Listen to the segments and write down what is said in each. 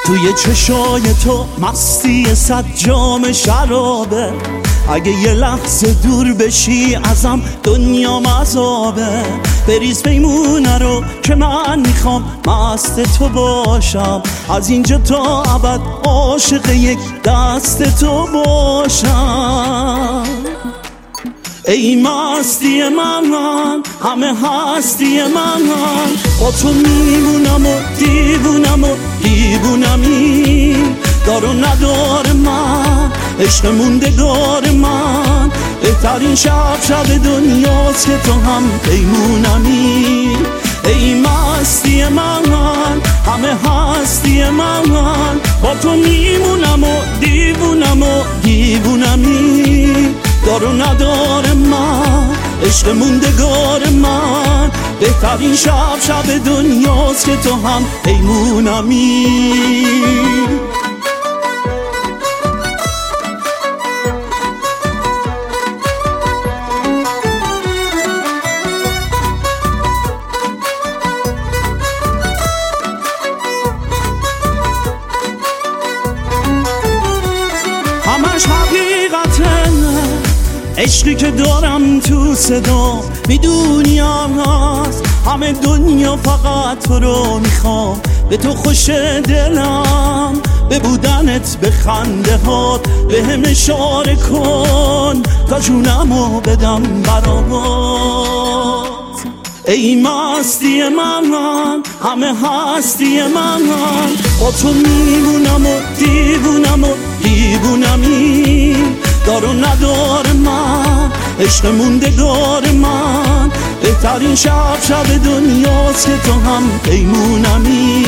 توی چشای تو مستی 100 جام شرابه، اگه یه لحظه دور بشی ازم دنیا عذابه. بریز پیمونه رو که من میخوام مست تو باشم، از اینجا تا ابد عاشق یک دست تو باشم. ای مستی من، همه هستی من، با تو میمونم و دیوونمی. دار و ندار من، عشق موندگار من، بهترین شب دنیاست که تو هم پیمونمی. ای مستی من، همه هستی من، با تو میمونم و دیوونمی. دار و ندار من، عشق موندگار من، بهترین شب دنیاست که تو هم پیمونمی. همش حقیقته، عشقی که دارم تو صدا میدونی هست. همه دنیا فقط تو رو میخوام، به تو خوش دلم، به بودنت، به خنده هات به هم اشاره کن تا جونمو بدم برات. ای مستی من، همه هستی من، با تو میمونم و دیوونمی. دار و ندار من، عشق موندگار من، بهترین شب دنیاست که تو هم پیمونمی.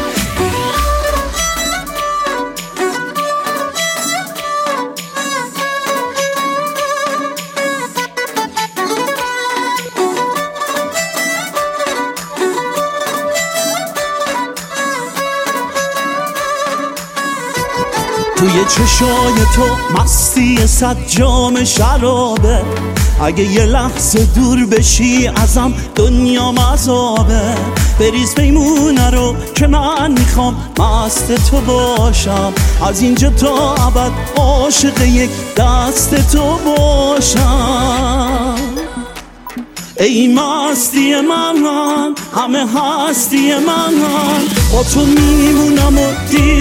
توی چشای تو مستی 100 جام شرابه، اگه یه لحظه دور بشی ازم دنیا عذابه. بریز پیمونه رو که من میخوام مست تو باشم، از اینجا تا ابد عاشق یک دست تو باشم. ای مستی من، همه هستی من، با تو میمونم و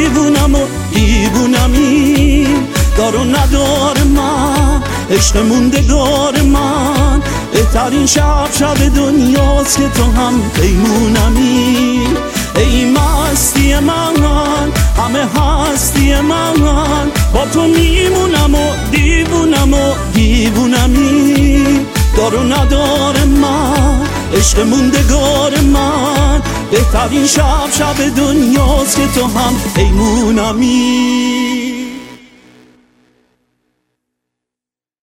دیوونمی. دار و ندار من، عشق موندگار من، بهترین شب دنیاست که تو هم پیمونمی. ای مستی من، همه هستی من، با تو میمونم و دیوونمی. دار و ندار من، عشق موندگار من، بهترین شب دنیاست که تو هم پیمونمی.